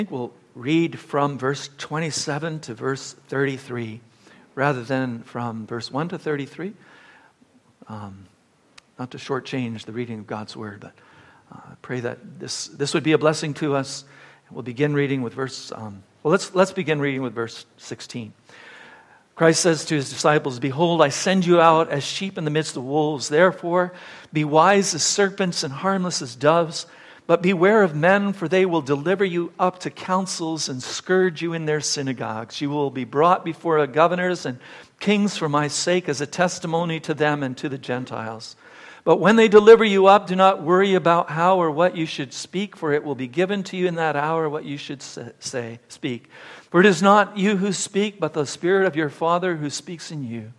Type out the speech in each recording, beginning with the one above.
We'll read from verse 27 to verse 33 rather than from verse 1 to 33. Not to shortchange the reading of God's Word, but I pray that this would be a blessing to us. We'll begin reading with verse, let's begin reading with verse 16. Christ says to his disciples, "Behold, I send you out as sheep in the midst of wolves. Therefore, be wise as serpents and harmless as doves. But beware of men, for they will deliver you up to councils and scourge you in their synagogues. You will be brought before governors and kings for my sake as a testimony to them and to the Gentiles. But when they deliver you up, do not worry about how or what you should speak, for it will be given to you in that hour what you should speak. For it is not you who speak, but the Spirit of your Father who speaks in you.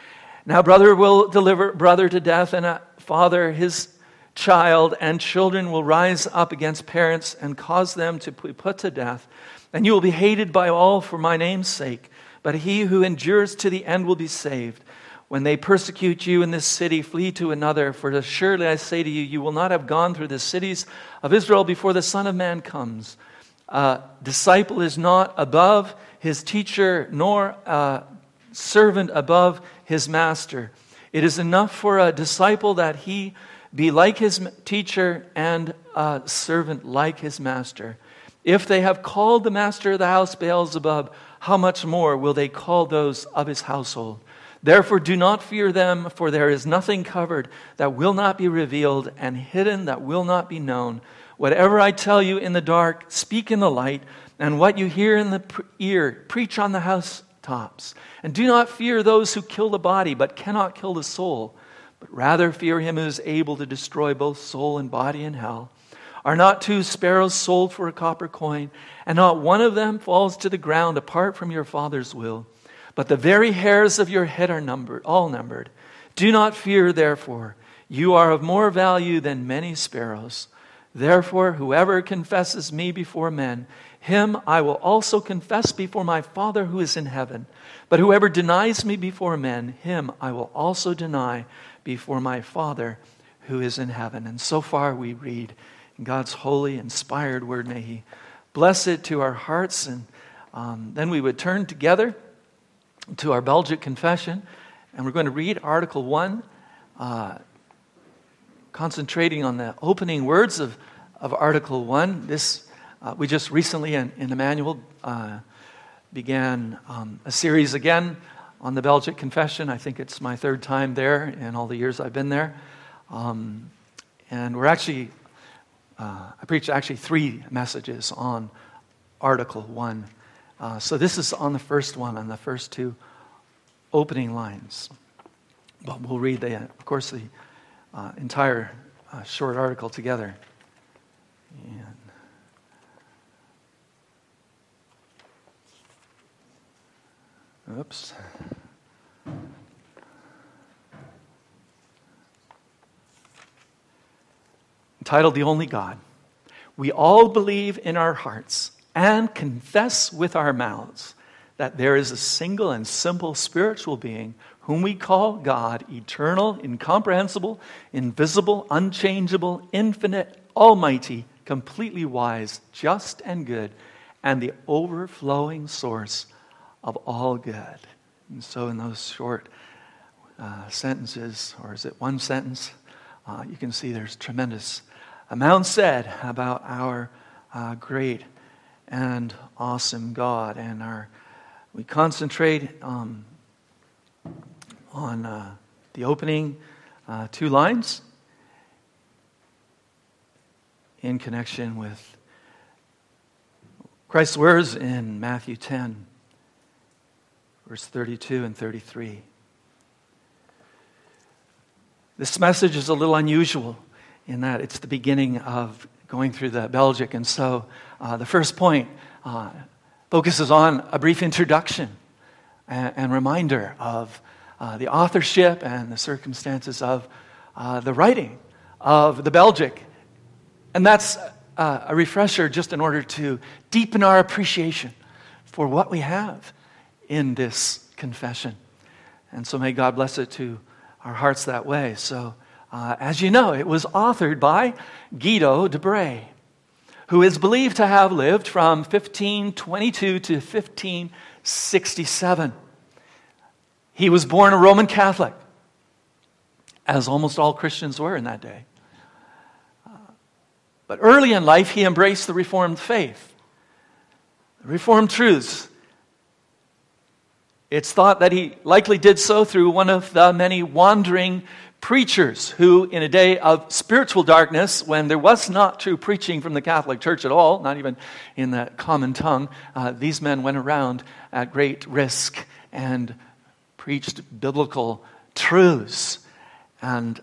Now brother will deliver brother to death, and father his child, and children will rise up against parents and cause them to be put to death. And you will be hated by all for my name's sake, but he who endures to the end will be saved. When they persecute you in this city, flee to another, for assuredly I say to you, you will not have gone through the cities of Israel before the Son of Man comes. A disciple is not above his teacher, nor a servant above his master. It is enough for a disciple that he be like his teacher, and a servant like his master. If they have called the master of the house Beelzebub, how much more will they call those of his household? Therefore do not fear them, for there is nothing covered that will not be revealed, and hidden that will not be known. Whatever I tell you in the dark, speak in the light, and what you hear in the ear, preach on the housetops. And do not fear those who kill the body, but cannot kill the soul. But rather fear him who is able to destroy both soul and body in hell. Are not 2 sparrows sold for a copper coin, and not one of them falls to the ground apart from your Father's will? But the very hairs of your head are all numbered. Do not fear, therefore. You are of more value than many sparrows. Therefore, whoever confesses me before men, him I will also confess before my Father who is in heaven. But whoever denies me before men, him I will also deny before my Father who is in heaven." And so far we read in God's holy, inspired word. May He bless it to our hearts. And then we would turn together to our Belgic confession. And we're going to read Article 1, concentrating on the opening words of Article 1. This we just recently in Emmanuel began a series again on the Belgic Confession. I think it's my 3rd time there in all the years I've been there. And we're actually, I preached 3 messages on Article 1. So this is on the first one, on the first 2 opening lines. But we'll read, the entire short article together. Oops. Entitled, "The Only God." We all believe in our hearts and confess with our mouths that there is a single and simple spiritual being whom we call God, eternal, incomprehensible, invisible, unchangeable, infinite, almighty, completely wise, just and good, and the overflowing source of all good. And so in those short sentences, or is it one sentence, you can see there's tremendous amount said about our great and awesome God. And we concentrate on the opening 2 lines in connection with Christ's words in Matthew 10, verse 32 and 33. This message is a little unusual in that it's the beginning of going through the Belgic. And so the first point focuses on a brief introduction and reminder of the authorship and the circumstances of the writing of the Belgic. And that's a refresher just in order to deepen our appreciation for what we have in this confession. And so may God bless it to our hearts that way. So, as you know, it was authored by Guido de Brès, who is believed to have lived from 1522 to 1567. He was born a Roman Catholic, as almost all Christians were in that day. But early in life, he embraced the Reformed faith, the Reformed truths. It's thought that he likely did so through one of the many wandering preachers who, in a day of spiritual darkness, when there was not true preaching from the Catholic Church at all, not even in the common tongue, these men went around at great risk and preached biblical truths. And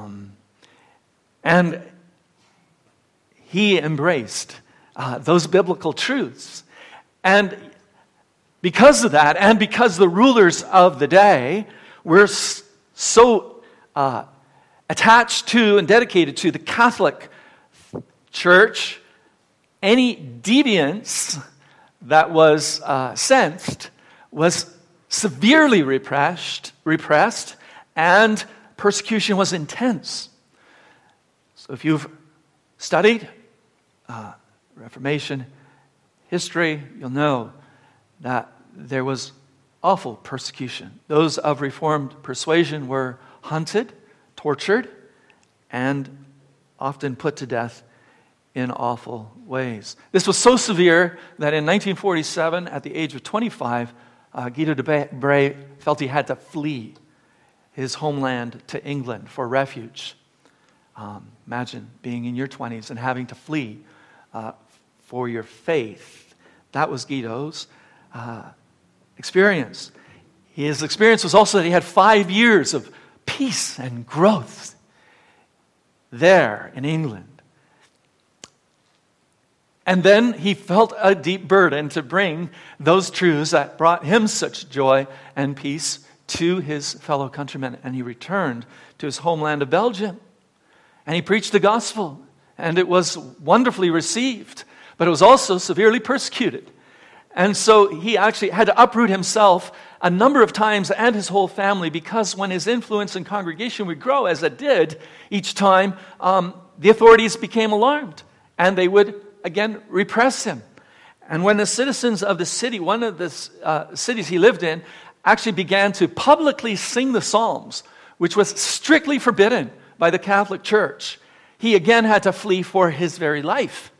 he embraced those biblical truths. And because of that, and because the rulers of the day were so attached to and dedicated to the Catholic Church, any deviance that was sensed was severely repressed, and persecution was intense. So if you've studied Reformation history, you'll know that there was awful persecution. Those of Reformed persuasion were hunted, tortured, and often put to death in awful ways. This was so severe that in 1947, at the age of 25, Guido de Brès felt he had to flee his homeland to England for refuge. Imagine being in your 20s and having to flee for your faith. That was Guido's experience. His experience was also that he had 5 years of peace and growth there in England. And then he felt a deep burden to bring those truths that brought him such joy and peace to his fellow countrymen. And he returned to his homeland of Belgium. And he preached the gospel. And it was wonderfully received. But it was also severely persecuted. And so he actually had to uproot himself a number of times and his whole family, because when his influence in congregation would grow, as it did each time, the authorities became alarmed. And they would again repress him. And when the citizens of the city, one of the cities he lived in, actually began to publicly sing the Psalms, which was strictly forbidden by the Catholic Church, he again had to flee for his very life.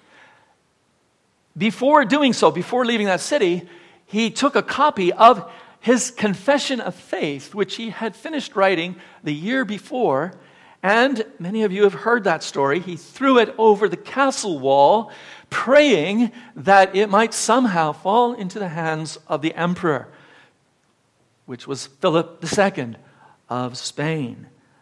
Before doing so, before leaving that city, he took a copy of his Confession of Faith, which he had finished writing the year before. And many of you have heard that story. He threw it over the castle wall, praying that it might somehow fall into the hands of the emperor, which was Philip II of Spain,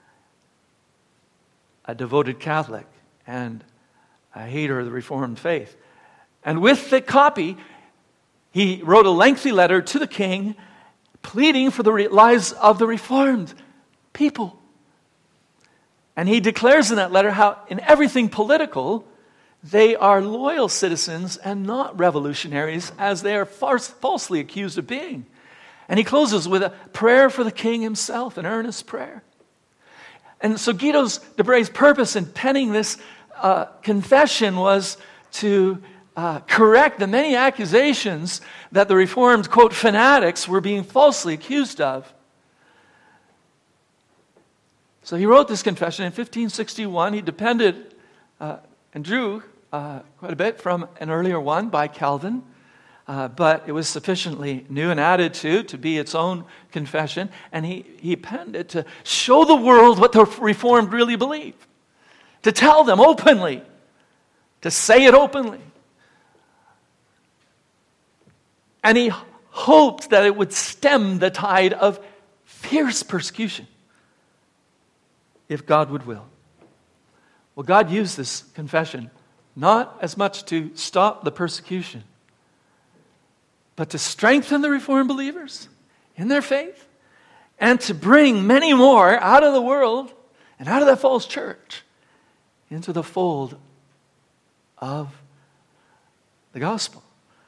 a devoted Catholic and a hater of the Reformed faith. And with the copy, he wrote a lengthy letter to the king, pleading for the lives of the Reformed people. And he declares in that letter how in everything political, they are loyal citizens and not revolutionaries, as they are falsely accused of being. And he closes with a prayer for the king himself, an earnest prayer. And so Guido de Brès' purpose in penning this confession was to correct the many accusations that the Reformed, quote, fanatics were being falsely accused of. So he wrote this confession in 1561. He depended and drew quite a bit from an earlier one by Calvin, but it was sufficiently new and added to be its own confession, and he penned it to show the world what the Reformed really believe, to tell them openly, to say it openly. And he hoped that it would stem the tide of fierce persecution, if God would will. Well, God used this confession not as much to stop the persecution, but to strengthen the Reformed believers in their faith and to bring many more out of the world and out of that false church into the fold of the gospel.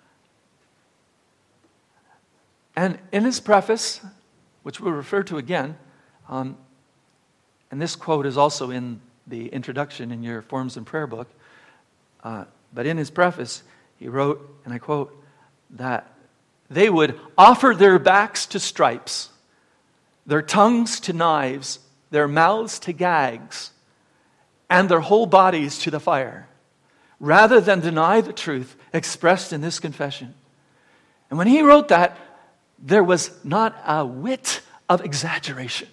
And in his preface, which we'll refer to again, and this quote is also in the introduction in your Forms and Prayer book, But in his preface, he wrote, and I quote, that they would offer their backs to stripes, their tongues to knives, their mouths to gags, and their whole bodies to the fire, rather than deny the truth expressed in this confession. And when he wrote that, there was not a whit of exaggeration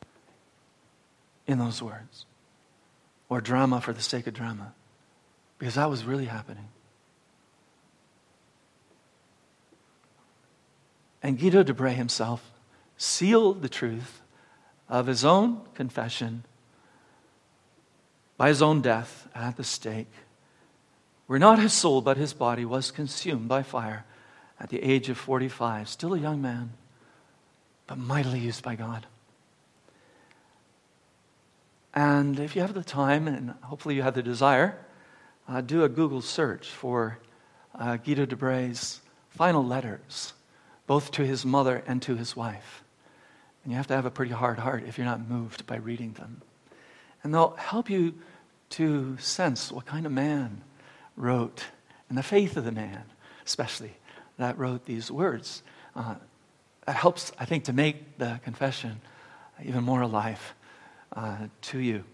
in those words, or drama for the sake of drama, because that was really happening. And Guido de Brès himself sealed the truth of his own confession by his own death at the stake, where not his soul but his body was consumed by fire at the age of 45, still a young man, but mightily used by God. And if you have the time, and hopefully you have the desire, do a Google search for Guido de Brès' final letters, both to his mother and to his wife. And you have to have a pretty hard heart if you're not moved by reading them. And they'll help you to sense what kind of man wrote, and the faith of the man, especially, that wrote these words. That helps, I think, to make the confession even more alive to you.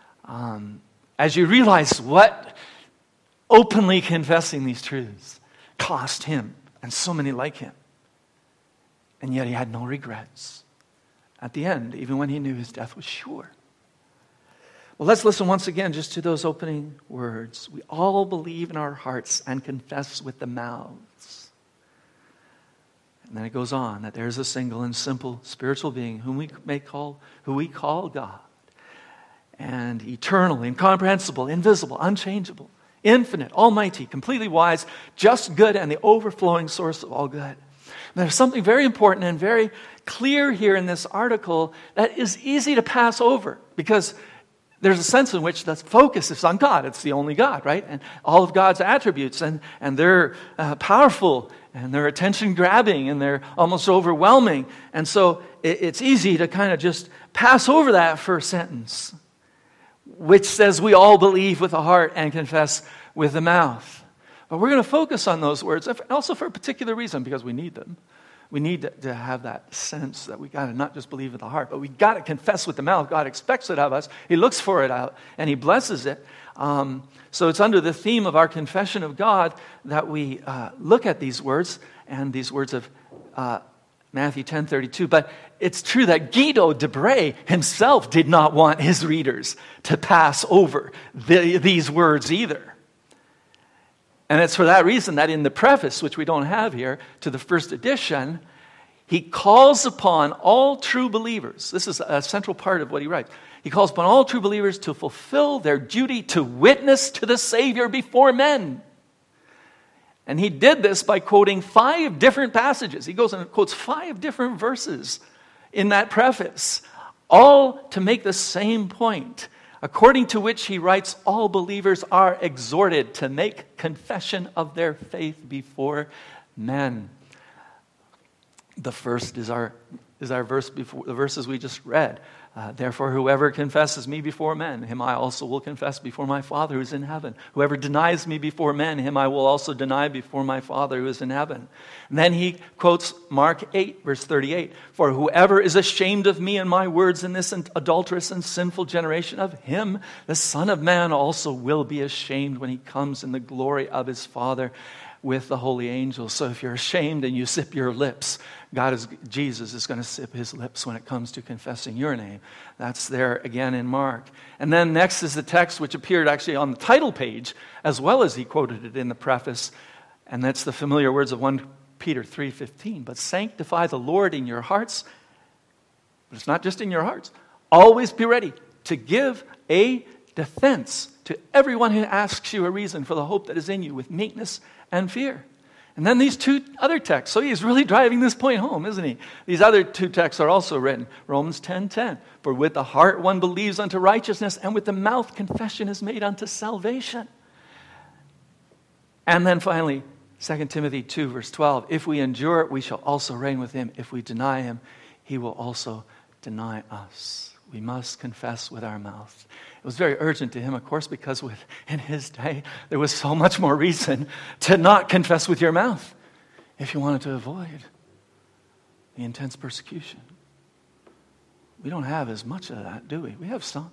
As you realize what openly confessing these truths cost him and so many like him. And yet he had no regrets at the end, even when he knew his death was sure. Well, let's listen once again just to those opening words. We all believe in our hearts and confess with the mouths. And then it goes on that there is a single and simple spiritual being who we call God, and eternal, incomprehensible, invisible, unchangeable, infinite, almighty, completely wise, just good, and the overflowing source of all good. And there's something very important and very clear here in this article that is easy to pass over, because there's a sense in which the focus is on God. It's the only God, right? And all of God's attributes, and they're powerful, and they're attention-grabbing, and they're almost overwhelming. And so it's easy to kind of just pass over that first sentence, which says we all believe with the heart and confess with the mouth. But we're going to focus on those words, also for a particular reason, because we need them. We need to have that sense that we got to not just believe with the heart, but we got to confess with the mouth. God expects it of us. He looks for it out, and He blesses it. So it's under the theme of our confession of God that we look at these words, and these words of Matthew 10:32. But it's true that Guido de Brès himself did not want his readers to pass over these words either. And it's for that reason that in the preface, which we don't have here, to the first edition, he calls upon all true believers. This is a central part of what he writes. He calls upon all true believers to fulfill their duty to witness to the Savior before men. And he did this by quoting 5 different passages. He goes and quotes 5 different verses in that preface, all to make the same point. According to which he writes, all believers are exhorted to make confession of their faith before men. The first is our verse before the verses we just read. Therefore, whoever confesses me before men, him I also will confess before my Father who is in heaven. Whoever denies me before men, him I will also deny before my Father who is in heaven. And then he quotes Mark 8, verse 38. For whoever is ashamed of me and my words in this adulterous and sinful generation, of him the Son of Man also will be ashamed when he comes in the glory of his Father with the holy angels. So if you're ashamed and you sip your lips, Jesus is going to sip his lips when it comes to confessing your name. That's there again in Mark. And then next is the text which appeared actually on the title page, as well as he quoted it in the preface. And that's the familiar words of 1 Peter 3:15. But sanctify the Lord in your hearts. But it's not just in your hearts. Always be ready to give a defense to everyone who asks you a reason for the hope that is in you with meekness and fear. And then these 2 other texts. So he's really driving this point home, isn't he? These other 2 texts are also written. Romans 10:10. For with the heart one believes unto righteousness, and with the mouth confession is made unto salvation. And then finally, 2 Timothy 2, verse 12. If we endure, we shall also reign with him. If we deny him, he will also deny us. we must confess with our mouth. It was very urgent to him, of course, because in his day, there was so much more reason to not confess with your mouth if you wanted to avoid the intense persecution. We don't have as much of that, do we? We have some.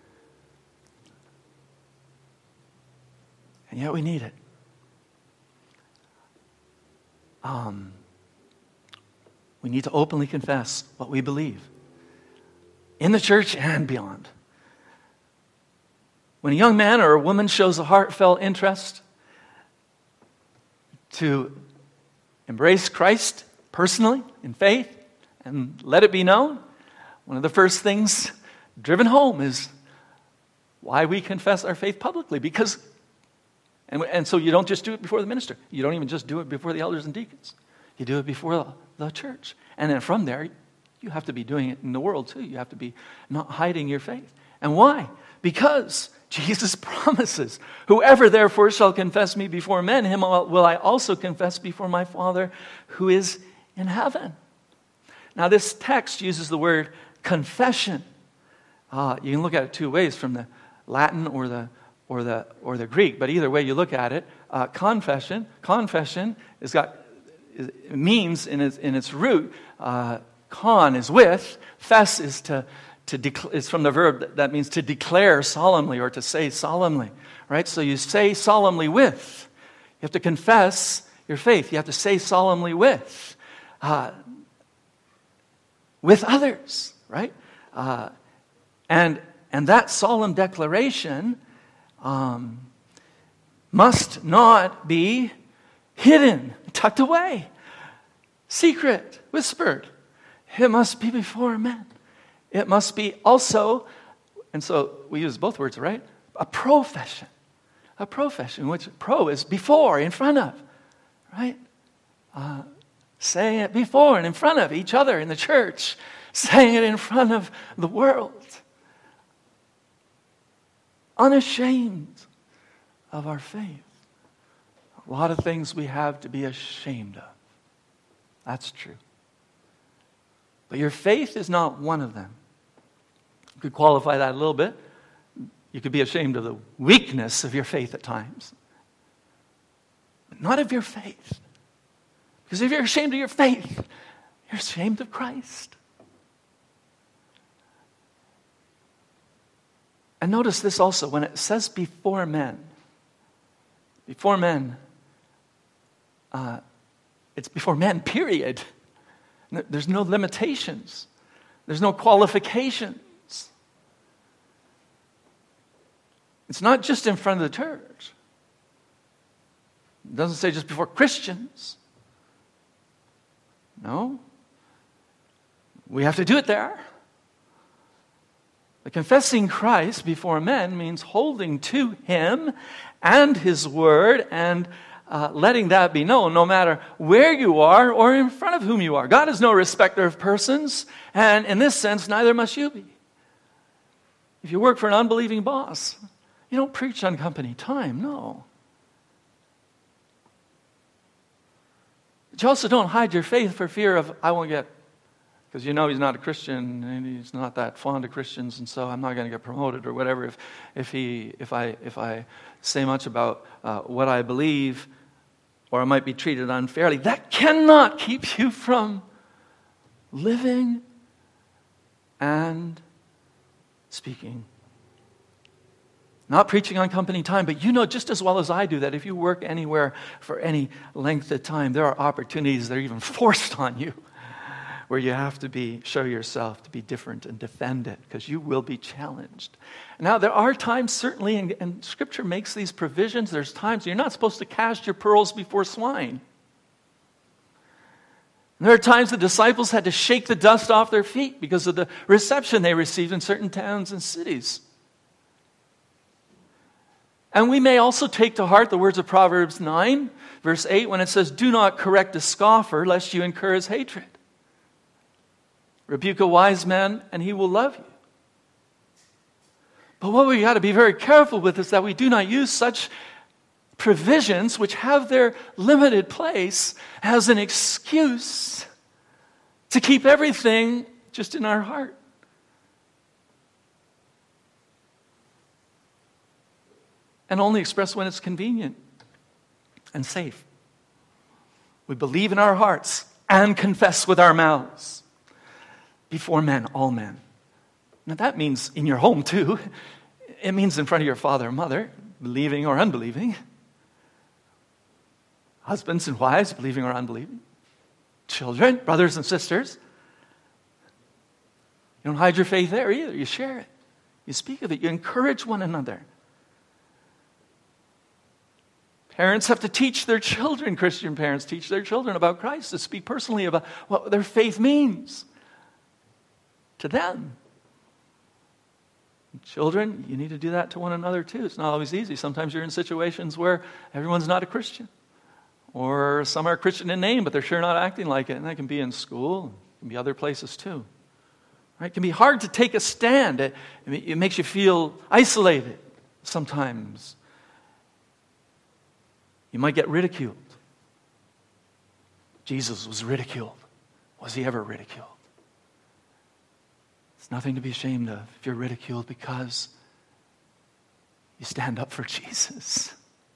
And yet we need it. We need to openly confess what we believe in the church and beyond. When a young man or a woman shows a heartfelt interest to embrace Christ personally in faith and let it be known, one of the first things driven home is why we confess our faith publicly. And so you don't just do it before the minister. You don't even just do it before the elders and deacons. You do it before the church. And then from there, you have to be doing it in the world too. You have to be not hiding your faith. And why? Because Jesus promises, whoever therefore shall confess me before men, him will I also confess before my Father who is in heaven. Now this text uses the word confession. You can look at it two ways, from the Latin or the Greek. But either way you look at it, confession means in its root, con is with, fess is is from the verb that means to declare solemnly or to say solemnly, right? So you say solemnly with. You have to confess your faith. You have to say solemnly with others, right? And that solemn declaration must not be hidden, tucked away, secret, whispered. It must be before men. It must be also, and so we use both words, right? A profession. A profession, which pro is before, in front of, right? Saying it before and in front of each other in the church. Saying it in front of the world. Unashamed of our faith. A lot of things we have to be ashamed of. That's true. But your faith is not one of them. You could qualify that a little bit. You could be ashamed of the weakness of your faith at times. But not of your faith. Because if you're ashamed of your faith, you're ashamed of Christ. And notice this also, when it says before men, it's before men, period. There's no limitations. There's no qualifications. It's not just in front of the church. It doesn't say just before Christians. No. We have to do it there. The confessing Christ before men means holding to Him and His Word and letting that be known no matter where you are or in front of whom you are. God is no respecter of persons, and in this sense, neither must you be. If you work for an unbelieving boss, you don't preach on company time, no. But you also don't hide your faith for fear of, I won't get, because you know he's not a Christian and he's not that fond of Christians, and so I'm not going to get promoted or whatever if I say much about what I believe, or I might be treated unfairly. That cannot keep you from living and speaking. Not preaching on company time, but you know just as well as I do that if you work anywhere for any length of time, there are opportunities that are even forced on you where you have to show yourself to be different and defend it, because you will be challenged. Now, there are times, certainly, and Scripture makes these provisions, there's times you're not supposed to cast your pearls before swine. And there are times the disciples had to shake the dust off their feet because of the reception they received in certain towns and cities. And we may also take to heart the words of Proverbs 9, verse 8, when it says, "Do not correct a scoffer, lest you incur his hatred. Rebuke a wise man, and he will love you." But what we got to be very careful with is that we do not use such provisions, which have their limited place, as an excuse to keep everything just in our heart. and only express when it's convenient and safe. We believe in our hearts and confess with our mouths before men, all men. Now that means in your home too. It means in front of your father and mother, believing or unbelieving. Husbands and wives, believing or unbelieving. Children, brothers and sisters. You don't hide your faith there either. You share it. You speak of it. You encourage one another. Parents have to teach their children, Christian parents teach their children about Christ, to speak personally about what their faith means to them. Children, you need to do that to one another too. It's not always easy. Sometimes you're in situations where everyone's not a Christian. Or some are Christian in name, but they're sure not acting like it. And that can be in school. It can be other places too. Right? It can be hard to take a stand. It makes you feel isolated sometimes. You might get ridiculed. Jesus was ridiculed. Was he ever ridiculed? It's nothing to be ashamed of if you're ridiculed because you stand up for Jesus.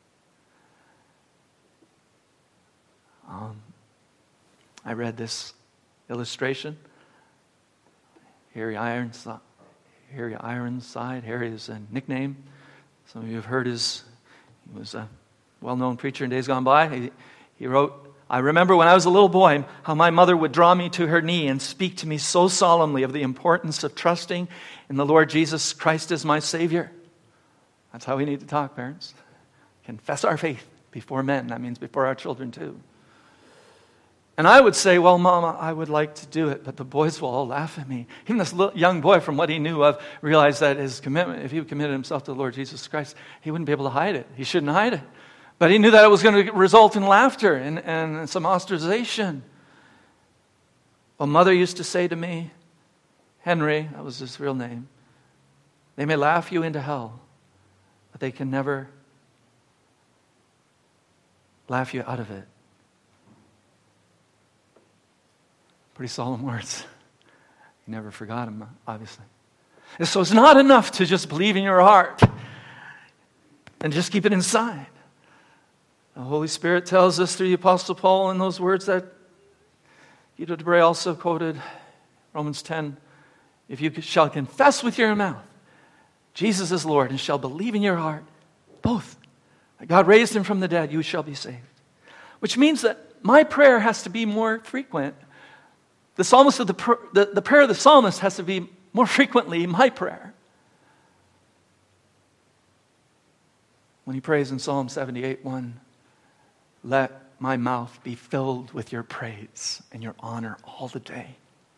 I read this illustration. Harry Ironside. Harry is a nickname. Some of you have heard he was a well-known preacher in days gone by. He wrote, "I remember when I was a little boy how my mother would draw me to her knee and speak to me so solemnly of the importance of trusting in the Lord Jesus Christ as my Savior." That's how we need to talk, parents. Confess our faith before men. That means before our children too. And I would say, "Well, Mama, I would like to do it, but the boys will all laugh at me." Even this little young boy, from what he knew of, realized that his commitment, if he committed himself to the Lord Jesus Christ, he wouldn't be able to hide it. He shouldn't hide it. But he knew that it was going to result in laughter and some ostracization. Well, Mother used to say to me, "Henry," that was his real name, "they may laugh you into hell, but they can never laugh you out of it." Pretty solemn words. He never forgot them, obviously. And so it's not enough to just believe in your heart and just keep it inside. The Holy Spirit tells us through the Apostle Paul in those words that Guido de Bray also quoted, Romans 10, "If you shall confess with your mouth Jesus is Lord and shall believe in your heart, both, that God raised him from the dead, you shall be saved." Which means that my prayer has to be more frequent. The prayer of the psalmist has to be more frequently my prayer. When he prays in Psalm 78:1, "Let my mouth be filled with your praise and your honor all the day."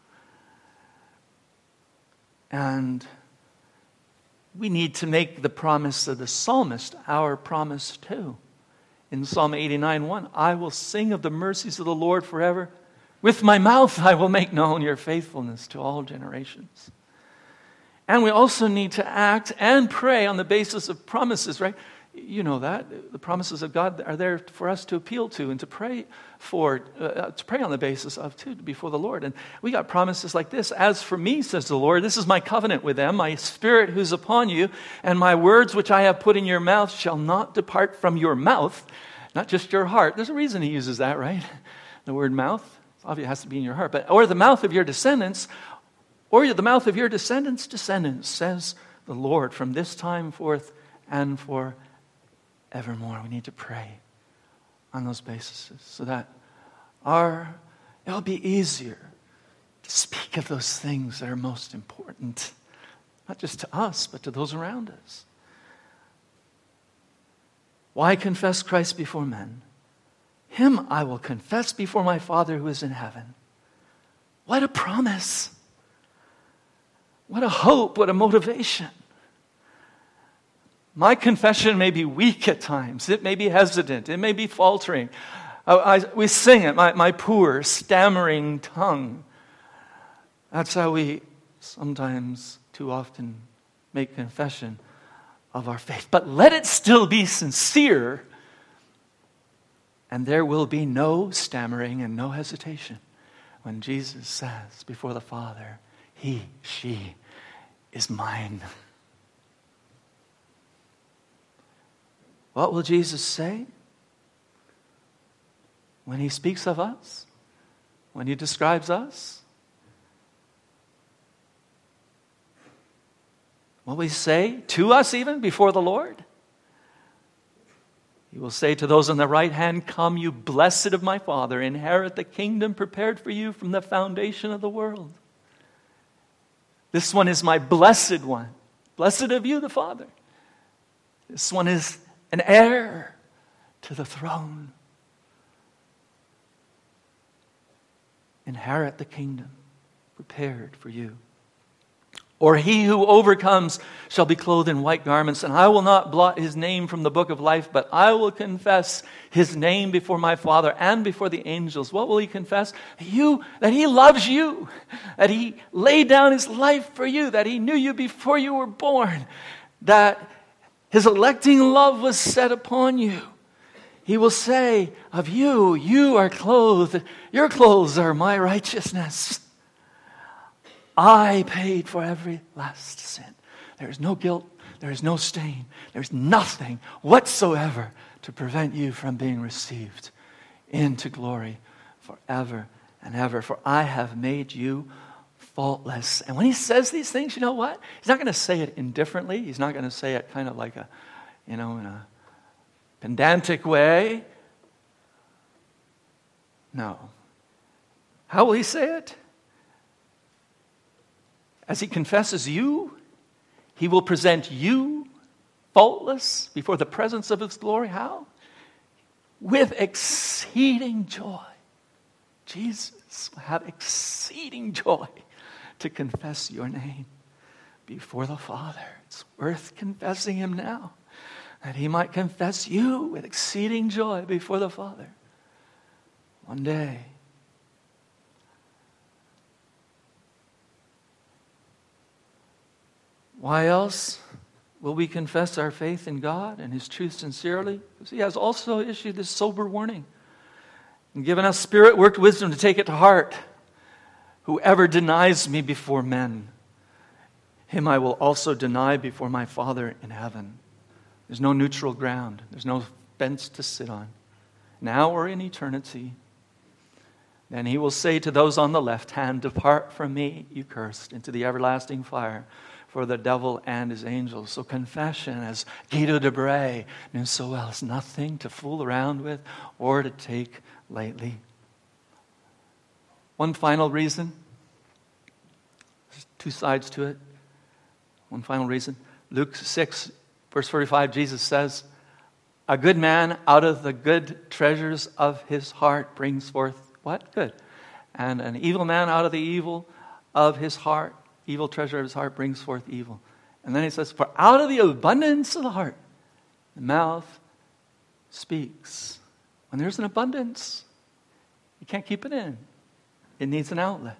And we need to make the promise of the psalmist our promise too. In Psalm 89:1, "I will sing of the mercies of the Lord forever. With my mouth I will make known your faithfulness to all generations." And we also need to act and pray on the basis of promises, right? You know that. The promises of God are there for us to appeal to and to pray for, to pray on the basis of too, before the Lord. And we got promises like this. "As for me, says the Lord, this is my covenant with them, my spirit who's upon you, and my words which I have put in your mouth shall not depart from your mouth," not just your heart. There's a reason he uses that, right? The word mouth. Obviously, it has to be in your heart. Or the mouth of your descendants, or the mouth of your descendants' descendants, says the Lord, from this time forth and forevermore. We need to pray on those bases so that it'll be easier to speak of those things that are most important, not just to us, but to those around us. Why confess Christ before men? "Him I will confess before my Father who is in heaven." What a promise. What a hope, what a motivation. My confession may be weak at times. It may be hesitant. It may be faltering. We sing it, my poor, stammering tongue. That's how we sometimes, too often, make confession of our faith. But let it still be sincere, and there will be no stammering and no hesitation when Jesus says before the Father, she is mine. What will Jesus say when he speaks of us? When he describes us? What will he say to us even before the Lord? He will say to those on the right hand, "Come, you blessed of my Father, inherit the kingdom prepared for you from the foundation of the world. This one is my blessed one. Blessed of you, the Father. This one is an heir to the throne. Inherit the kingdom prepared for you. Or he who overcomes shall be clothed in white garments, and I will not blot his name from the book of life, but I will confess his name before my Father and before the angels." What will he confess? That he loves you, that he laid down his life for you, that he knew you before you were born, that his electing love was set upon you. He will say of you, "You are clothed, your clothes are my righteousness. I paid for every last sin." There is no guilt, there is no stain, there's nothing whatsoever to prevent you from being received into glory forever and ever. For I have made you faultless. And when he says these things, you know what? He's not going to say it indifferently. He's not going to say it kind of like in a pedantic way. No. How will he say it? As he confesses you, he will present you faultless before the presence of his glory. How? With exceeding joy. Jesus will have exceeding joy to confess your name before the Father. It's worth confessing him now, that he might confess you with exceeding joy before the Father one day. Why else will we confess our faith in God and his truth sincerely? Because he has also issued this sober warning and given us Spirit-worked wisdom to take it to heart. "Whoever denies me before men, him I will also deny before my Father in heaven." There's no neutral ground. There's no fence to sit on, now or in eternity. Then he will say to those on the left hand, "Depart from me, you cursed, into the everlasting fire, for the devil and his angels." So confession, as Guido de Bray knew so well, is nothing to fool around with or to take lightly. One final reason. There's two sides to it. One final reason. Luke 6, verse 45, Jesus says, "A good man out of the good treasures of his heart brings forth" what? Good. "And an evil man out of the evil of his heart, evil treasure of his heart brings forth evil." And then he says, "For out of the abundance of the heart, the mouth speaks." When there's an abundance, you can't keep it in. It needs an outlet.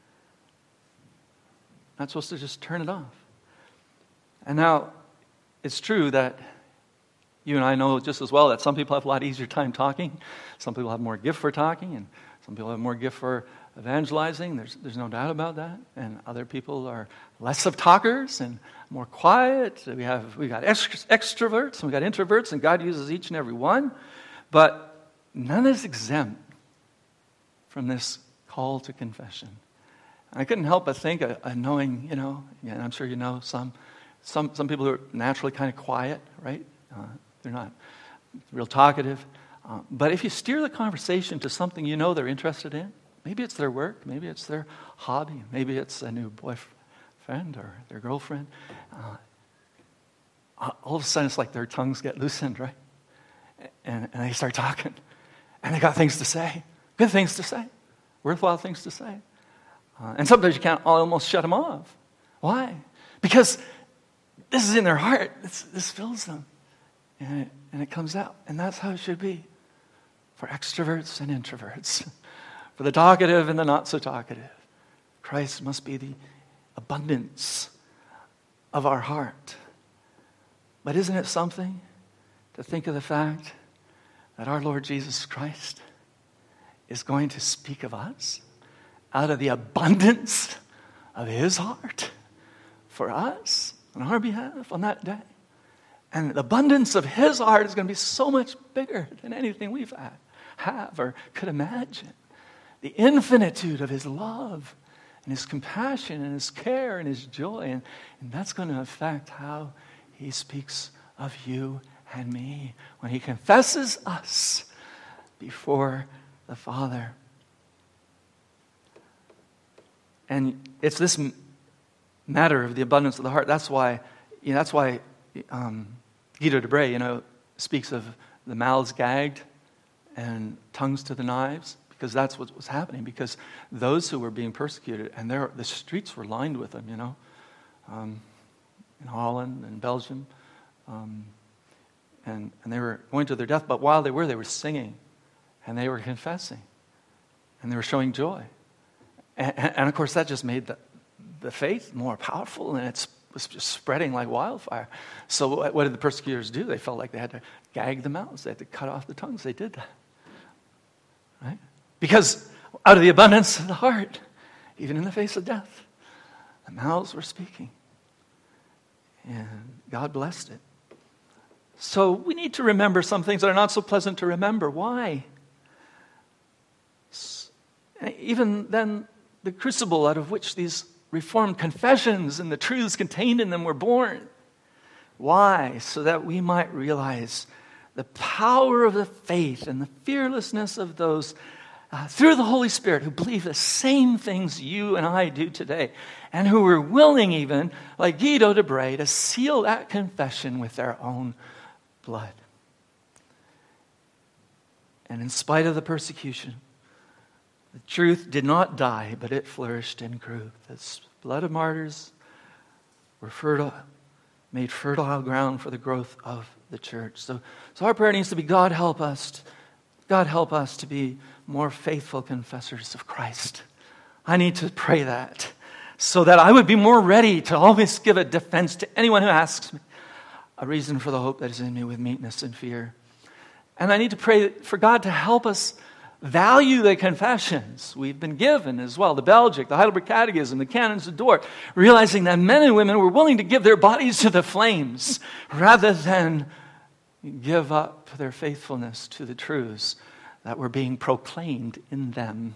Not supposed to just turn it off. And now, it's true that you and I know just as well that some people have a lot easier time talking. Some people have more gift for talking, and some people have more gift for evangelizing. There's no doubt about that. And other people are less of talkers and more quiet. We got extroverts and we got introverts, and God uses each and every one. But none is exempt from this call to confession. I couldn't help but think, knowing, and I'm sure you know some people who are naturally kind of quiet, right? They're not real talkative. But if you steer the conversation to something you know they're interested in, maybe it's their work, maybe it's their hobby, maybe it's a new boyfriend or their girlfriend, all of a sudden it's like their tongues get loosened, right? And they start talking. And they got things to say, good things to say, worthwhile things to say. And sometimes you can't almost shut them off. Why? Because this is in their heart. This fills them. And it comes out. And that's how it should be for extroverts and introverts. For the talkative and the not so talkative. Christ must be the abundance of our heart. But isn't it something to think of the fact that our Lord Jesus Christ is going to speak of us out of the abundance of his heart for us on our behalf on that day? And the abundance of his heart is going to be so much bigger than anything we've have or could imagine. The infinitude of his love and his compassion and his care and his joy. And that's going to affect how he speaks of you and me when he confesses us before the Father. And it's this matter of the abundance of the heart. That's why Guido de Brès, speaks of the mouths gagged and tongues to the knives, because that's what was happening. Because those who were being persecuted, and the streets were lined with them, in Holland and Belgium, and they were going to their death. But while they were singing, and they were confessing, and they were showing joy. And of course, that just made the faith more powerful, and it was just spreading like wildfire. So what did the persecutors do? They felt like they had to gag the mouths. They had to cut off the tongues. They did that. Right? Because out of the abundance of the heart, even in the face of death, the mouths were speaking. And God blessed it. So we need to remember some things that are not so pleasant to remember. Why? Even then, the crucible out of which these Reformed confessions and the truths contained in them were born. Why? So that we might realize the power of the faith and the fearlessness of those through the Holy Spirit who believe the same things you and I do today, and who were willing even, like Guido de Brès, to seal that confession with their own blood. And in spite of the persecution, the truth did not die, but it flourished and grew. The blood of martyrs were made fertile ground for the growth of the church. So our prayer needs to be, God help us to be more faithful confessors of Christ. I need to pray that so that I would be more ready to always give a defense to anyone who asks me, a reason for the hope that is in me with meekness and fear. And I need to pray for God to help us value the confessions we've been given as well, the Belgic, the Heidelberg Catechism, the Canons of Dort, realizing that men and women were willing to give their bodies to the flames rather than give up their faithfulness to the truths that were being proclaimed in them.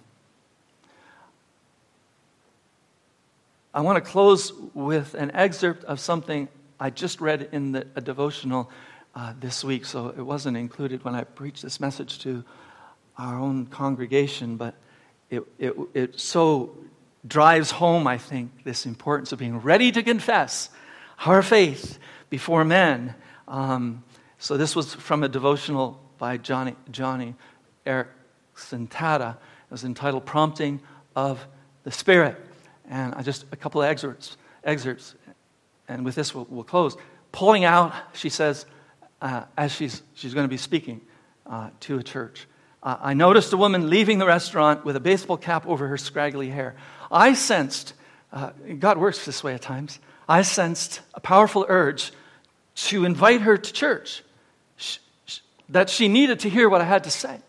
I want to close with an excerpt of something I just read in a devotional this week, so it wasn't included when I preached this message to our own congregation, but it so drives home, I think, this importance of being ready to confess our faith before men. So this was from a devotional by Johnny Erickson Tada. It was entitled Prompting of the Spirit. And just a couple of excerpts, and with this we'll close. Pulling out, she says, as she's going to be speaking to a church. I noticed a woman leaving the restaurant with a baseball cap over her scraggly hair. I sensed, God works this way at times, I sensed a powerful urge to invite her to church, that she needed to hear what I had to say.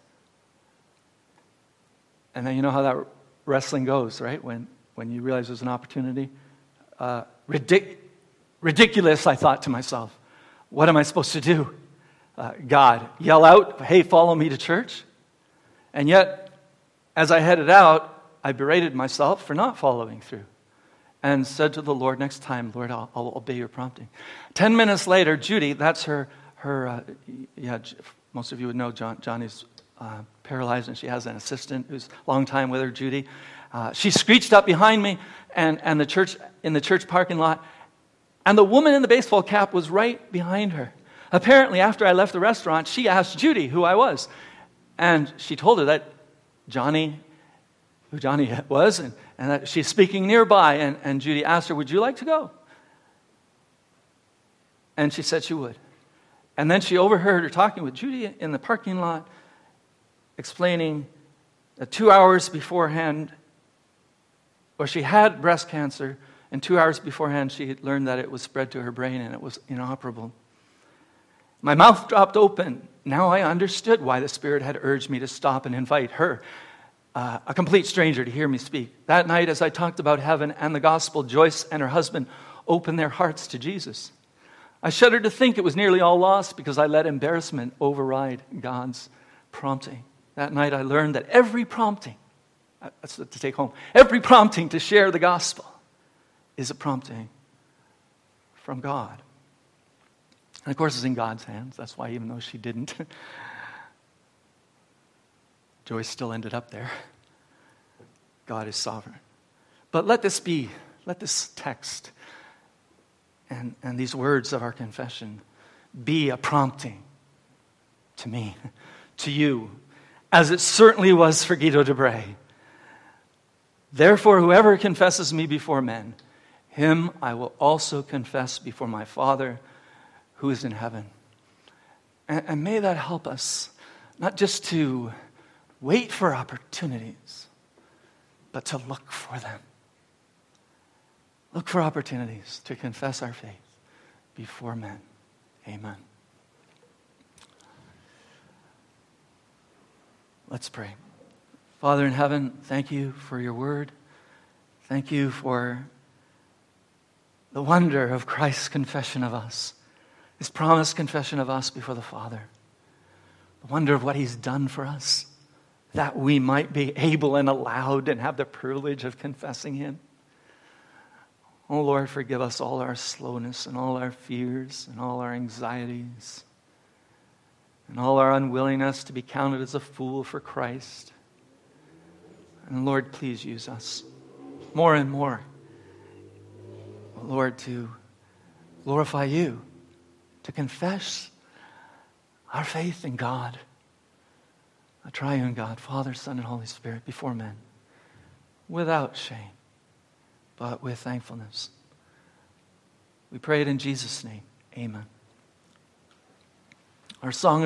And then you know how that wrestling goes, right? When you realize there's an opportunity. Ridiculous, I thought to myself. What am I supposed to do? God, yell out, hey, follow me to church? And yet, as I headed out, I berated myself for not following through and said to the Lord, next time, Lord, I'll obey your prompting. 10 minutes later, Judy, that's her most of you would know Johnny's paralyzed, and she has an assistant who's a long time with her, Judy. She screeched up behind me and in the church parking lot, and the woman in the baseball cap was right behind her. Apparently, after I left the restaurant, she asked Judy who I was. And she told her that who Johnny was, and that she's speaking nearby. And Judy asked her, would you like to go? And she said she would. And then she overheard her talking with Judy in the parking lot, explaining that 2 hours beforehand, or she had breast cancer, and 2 hours beforehand she had learned that it was spread to her brain and it was inoperable. My mouth dropped open. Now I understood why the Spirit had urged me to stop and invite her, a complete stranger, to hear me speak. That night, as I talked about heaven and the gospel, Joyce and her husband opened their hearts to Jesus. I shudder to think it was nearly all lost because I let embarrassment override God's prompting. That night I learned that every prompting, that's to take home, every prompting to share the gospel is a prompting from God. And of course it's in God's hands. That's why even though she didn't, Joyce still ended up there. God is sovereign. But let this text and these words of our confession be a prompting to me, to you, as it certainly was for Guido de Bray. Therefore, whoever confesses me before men, him I will also confess before my Father who is in heaven. And may that help us, not just to wait for opportunities, but to look for them. Look for opportunities to confess our faith before men. Amen. Let's pray. Father in heaven, thank you for your word. Thank you for the wonder of Christ's confession of us, his promised confession of us before the Father. The wonder of what he's done for us, that we might be able and allowed and have the privilege of confessing him. Oh Lord, forgive us all our slowness and all our fears and all our anxieties and all our unwillingness to be counted as a fool for Christ. And Lord, please use us more and more, Lord, to glorify you, to confess our faith in God, a triune God, Father, Son, and Holy Spirit, before men, without shame, but with thankfulness. We pray it in Jesus' name. Amen. Our song